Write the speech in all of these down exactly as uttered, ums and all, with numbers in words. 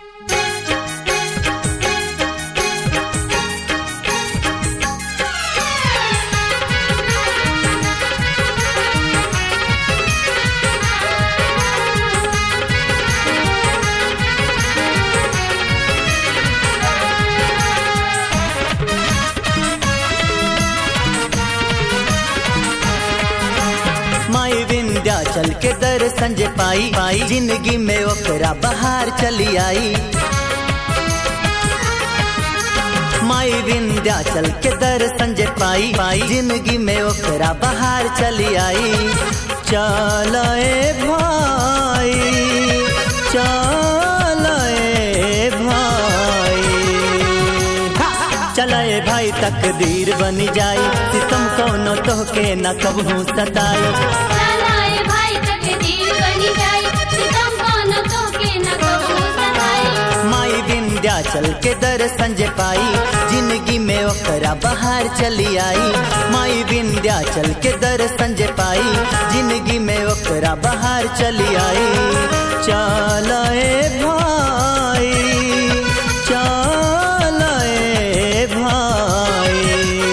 माई विंध्याचल के दर्शन जे पाई पाई जिंदगी में ओकरा बहार चली आई। माई विंध्याचल के दर्शन जे पाई पाई जिंदगी में ओकरा बहार चली आई। चल ए भाई चल ए भाई चल ए भाई तकदीर बनी जाई सितम कोनो तोहके न कबहू सताई। चलाए भाई तकदीर बनी जाई सितम कोनो तोहके न कबहू सताई। माई विंध्याचल के दर्शन जे पाई जिंदगी में ओकरा बहार चली आई। माई विंध्याचल के दर्शन जे पाई जिंदगी में ओकरा बहार चली आई। चल ए भाई चल ए भाई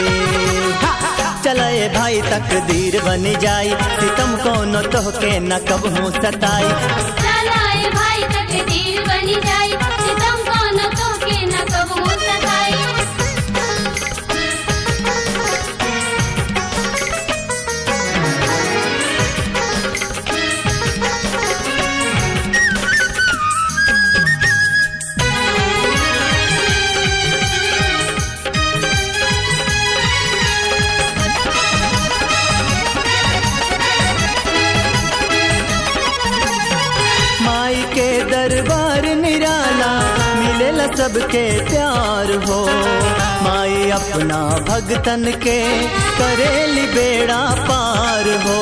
चल ए भाई तकदीर बनी जाई सितम कोनो तोहके न कबहू सताई। चलाए भाई तकदीर बनी जाई सितम कोनो तोहके न कबहू सताई। माई के दरबार निराला मिलेला सबके प्यार हो। माई अपना भगतन के करेली बेड़ा पार हो।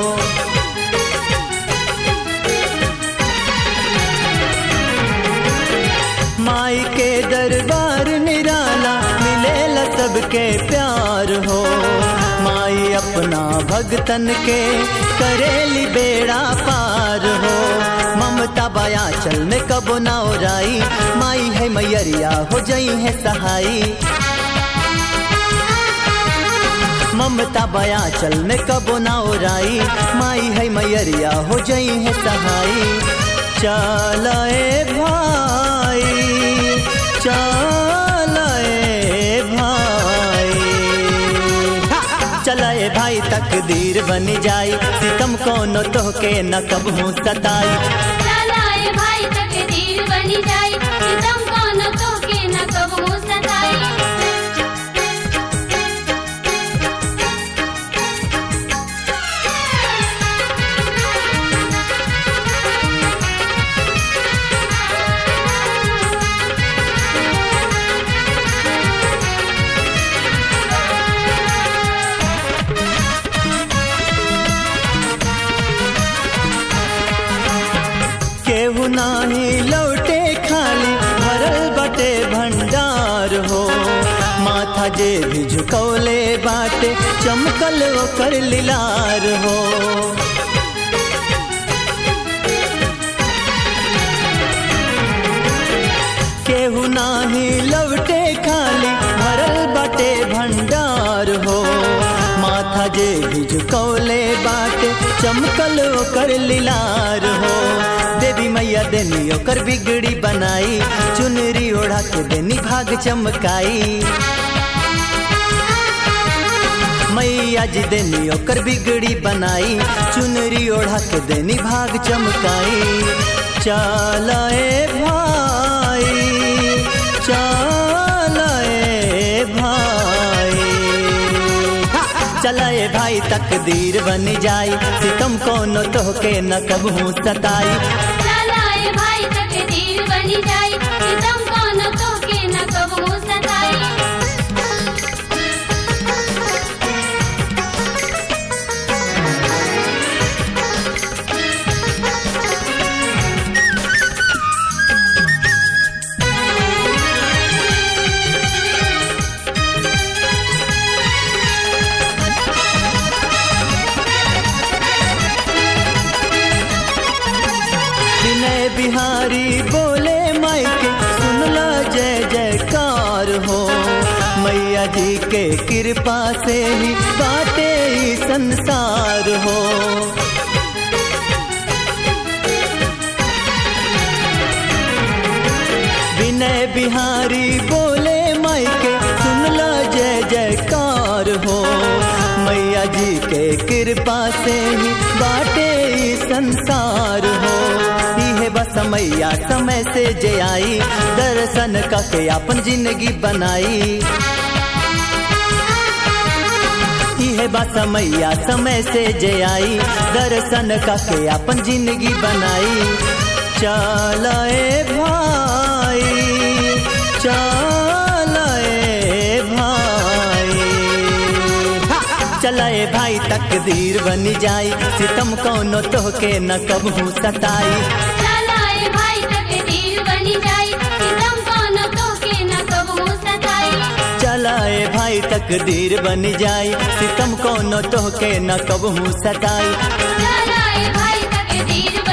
माई के दरबार निराला मिलेला सबके प्यार हो। माई अपना भगतन के करेली बेड़ा पार हो। ममता बया चल में कबो ना ओराई माई है मैयरिया हो जई है सहाई। ममता बया चल में कबो ना ओराई माई है मैयरिया हो जई है सहाई। चल ए भाई चल ए भाई चल ए भाई तकदीर बनी जाई सितम कोनो तोहके न कबहू सताई। चलाए भाई तकदीर बनी जाई सितम कोनो तोहके न कबहू सताई। केहू नाही लौटे खाली भरल बटे भंडार हो। माथा जे भी झुकौले बाटे चमकल ओकर लीलार हो। केहू नाही लौटे खाली भरल बटे भंडार हो। माथा जे भी झुकौले बाटे चमकल ओकर लीलार हो। देवी मैया देनी ओकर बिगड़ी बनाई चुनरी ओढ़ा के देनी भाग चमकाई। मैया जी देनी ओकर बिगड़ी बनाई चुनरी ओढ़ा के देनी भाग चमकाई। चल ए भाई चल ए भाई चल ए भाई तकदीर बनी जाई सितम कोनो तोहके न कबहू सताई। चलाए भाई तकदीर बनी जाई सितम कोनो तोहके न कबहू सताई। जी के कृपा से ही बाटे ई संसार हो। विनय बिहारी बोले माई के सुनला जय जयकार हो। मैया जी के कृपा से ही बाटे ई संसार हो। इहे बस मैया समय से जे आई दर्शन करके अपन जिंदगी बनाई। इहे बस मैया समय से जे आई दर्शन करके अपन जिंदगी बनाई। चलाए भाई चलाए भाई चलाए भाई तकदीर बन जाई सितम कौनो तोहके न कबहू सताई। चलाए भाई तकदीर बनी जाई सितम कौनो तोहके न कबहू सताई। चलाए भाई तकदीर बन जाई सितम कौनो तोहके न कबहू सताई। चलाए भाई तकदीर